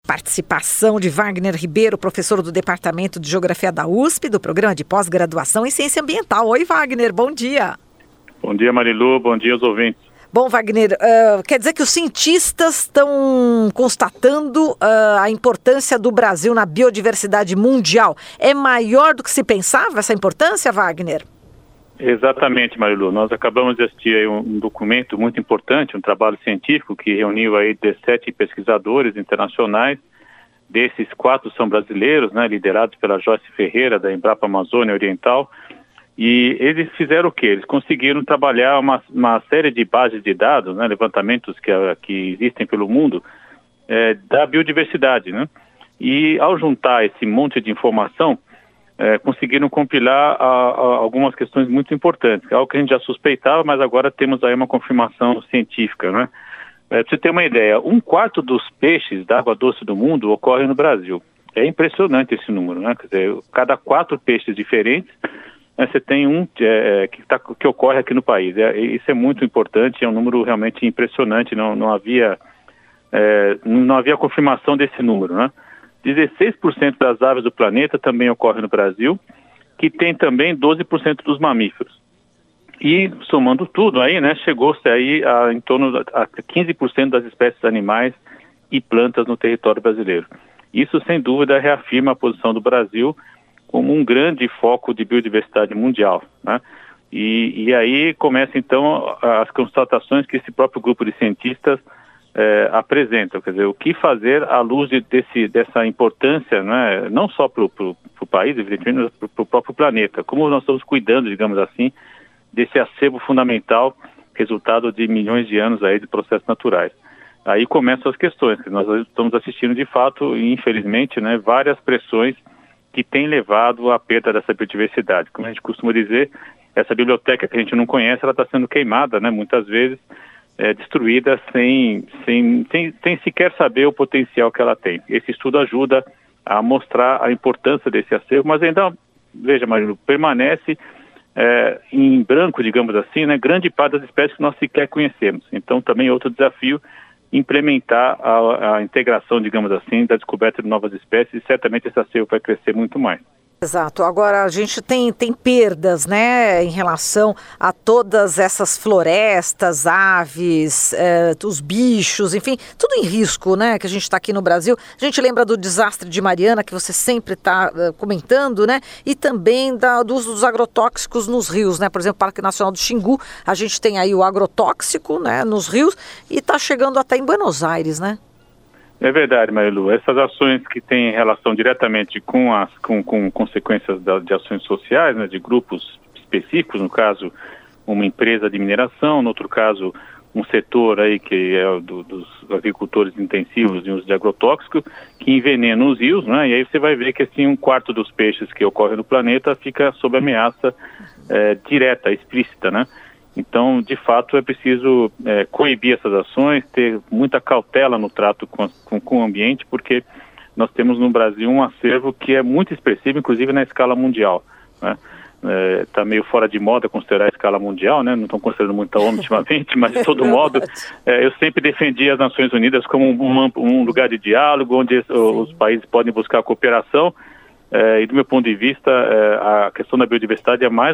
participação de Wagner Ribeiro, professor do Departamento de Geografia da USP, do Programa de Pós-Graduação em Ciência Ambiental. Oi, Wagner, bom dia. Bom dia, Marilu, bom dia aos ouvintes. Bom, Wagner, quer dizer que os cientistas estão constatando a importância do Brasil na biodiversidade mundial. É maior do que se pensava essa importância, Wagner? Exatamente, Marilu. Nós acabamos de assistir aí um documento muito importante, um trabalho científico que reuniu aí 17 pesquisadores internacionais. Desses 4 são brasileiros, né, liderados pela Joyce Ferreira, da Embrapa Amazônia Oriental. E eles fizeram o quê? Eles conseguiram trabalhar uma série de bases de dados, né, levantamentos que existem pelo mundo, da biodiversidade, né? E ao juntar esse monte de informação, conseguiram compilar algumas questões muito importantes, algo que a gente já suspeitava, mas agora temos aí uma confirmação científica, né? Para você ter uma ideia, 1/4 dos peixes da água doce do mundo ocorre no Brasil. É impressionante esse número, né? Quer dizer, cada 4 peixes diferentes, você tem um que ocorre aqui no país. Isso é muito importante, é um número realmente impressionante, não havia confirmação desse número, né? 16% das aves do planeta também ocorrem no Brasil, que tem também 12% dos mamíferos. E, somando tudo aí, né, chegou-se aí em torno a 15% das espécies animais e plantas no território brasileiro. Isso, sem dúvida, reafirma a posição do Brasil como um grande foco de biodiversidade mundial, né? E aí começa então as constatações que esse próprio grupo de cientistas apresentam, quer dizer, o que fazer à luz dessa importância, né? Não só para o país, evidentemente, mas para o próprio planeta, como nós estamos cuidando, digamos assim, desse acervo fundamental, resultado de milhões de anos aí de processos naturais. Aí começam as questões, que nós estamos assistindo de fato, e infelizmente, né, várias pressões que tem levado à perda dessa biodiversidade. Como a gente costuma dizer, essa biblioteca que a gente não conhece, ela está sendo queimada, né, muitas vezes, destruída sem sequer saber o potencial que ela tem. Esse estudo ajuda a mostrar a importância desse acervo, mas ainda, veja, Marilu, permanece em branco, digamos assim, né, grande parte das espécies que nós sequer conhecemos. Então, também outro desafio, implementar a integração, digamos assim, da descoberta de novas espécies, e certamente esse acervo vai crescer muito mais. Exato. Agora, a gente tem perdas, né, em relação a todas essas florestas, aves, os bichos, enfim, tudo em risco, né, que a gente está aqui no Brasil. A gente lembra do desastre de Mariana, que você sempre está comentando, né, e também do uso dos agrotóxicos nos rios, né, por exemplo, o Parque Nacional do Xingu, a gente tem aí o agrotóxico, né, nos rios, e está chegando até em Buenos Aires, né? É verdade, Marilu. Essas ações que têm relação diretamente com consequências de ações sociais, né, de grupos específicos, no caso, uma empresa de mineração, no outro caso, um setor aí que é dos agricultores intensivos de uso de agrotóxico, que envenenam os rios, né, e aí você vai ver que assim, 1/4 dos peixes que ocorrem no planeta fica sob ameaça direta, explícita, né? Então, de fato, é preciso coibir essas ações, ter muita cautela no trato com o ambiente, porque nós temos no Brasil um acervo que é muito expressivo, inclusive na escala mundial, né? Está meio fora de moda considerar a escala mundial, né? Não estão considerando muito a ONU ultimamente, mas de todo modo, eu sempre defendi as Nações Unidas como um lugar de diálogo, onde os países podem buscar cooperação, e do meu ponto de vista, a questão da biodiversidade é mais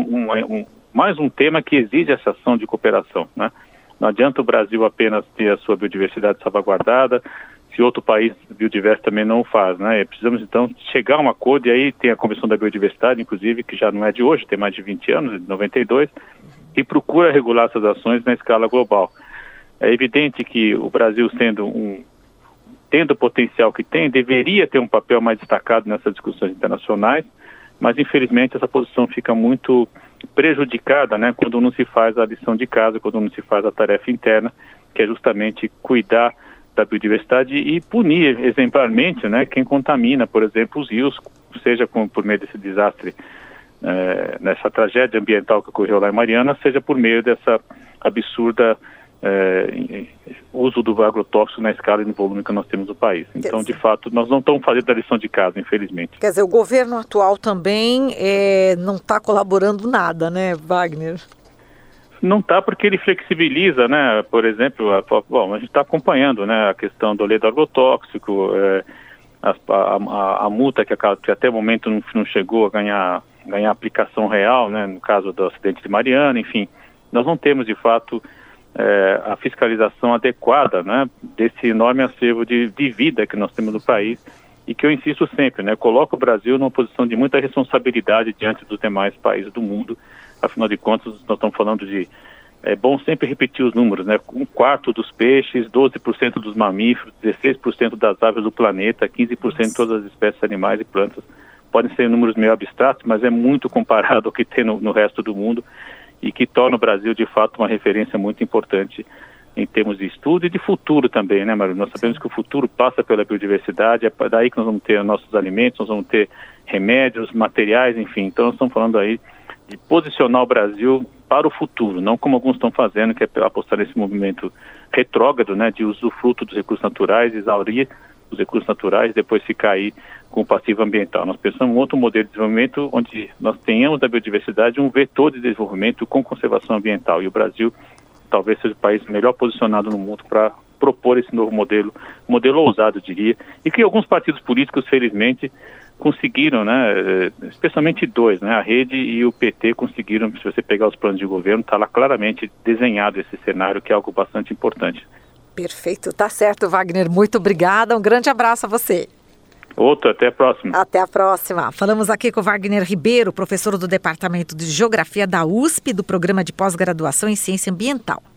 um tema que exige essa ação de cooperação, né? Não adianta o Brasil apenas ter a sua biodiversidade salvaguardada, se outro país biodiverso também não o faz, né? Precisamos, então, chegar a um acordo, e aí tem a Convenção da Biodiversidade, inclusive, que já não é de hoje, tem mais de 20 anos, de 92, que procura regular essas ações na escala global. É evidente que o Brasil, tendo o potencial que tem, deveria ter um papel mais destacado nessas discussões internacionais, mas, infelizmente, essa posição fica muito prejudicada, né, quando não se faz a lição de casa, quando não se faz a tarefa interna, que é justamente cuidar da biodiversidade e punir exemplarmente, né, quem contamina, por exemplo, os rios, seja por meio desse desastre, nessa tragédia ambiental que ocorreu lá em Mariana, seja por meio dessa absurda uso do agrotóxico na escala e no volume que nós temos no país. Então, de fato, nós não estamos fazendo a lição de casa, infelizmente. Quer dizer, o governo atual também não está colaborando nada, né, Wagner? Não está, porque ele flexibiliza, né? Por exemplo, a gente está acompanhando, né, a questão do ledo agrotóxico, a multa que até o momento não chegou a ganhar aplicação real, né, no caso do acidente de Mariana, enfim. Nós não temos, de fato, a fiscalização adequada, né, desse enorme acervo de vida que nós temos no país, e que eu insisto sempre, né, coloca o Brasil numa posição de muita responsabilidade diante dos demais países do mundo. Afinal de contas, nós estamos falando de... É bom sempre repetir os números, né? 1/4 dos peixes, 12% dos mamíferos, 16% das aves do planeta, 15% de todas as espécies animais e plantas. Podem ser números meio abstratos, mas é muito comparado ao que tem no resto do mundo, e que torna o Brasil, de fato, uma referência muito importante em termos de estudo e de futuro também, né, Maru? Nós sabemos que o futuro passa pela biodiversidade, é daí que nós vamos ter nossos alimentos, nós vamos ter remédios, materiais, enfim. Então, nós estamos falando aí de posicionar o Brasil para o futuro, não como alguns estão fazendo, que é apostar nesse movimento retrógrado, né, de usufruto dos recursos naturais, exaurir os recursos naturais, depois ficar aí com o passivo ambiental. Nós pensamos em outro modelo de desenvolvimento onde nós tenhamos da biodiversidade um vetor de desenvolvimento com conservação ambiental, e o Brasil talvez seja o país melhor posicionado no mundo para propor esse novo modelo ousado, eu diria, e que alguns partidos políticos, felizmente, conseguiram, né, especialmente dois, né, a Rede e o PT conseguiram. Se você pegar os planos de governo, está lá claramente desenhado esse cenário, que é algo bastante importante. Perfeito, tá certo, Wagner, muito obrigada, um grande abraço a você. Outro, até a próxima. Até a próxima. Falamos aqui com o Wagner Ribeiro, professor do Departamento de Geografia da USP, do Programa de Pós-Graduação em Ciência Ambiental.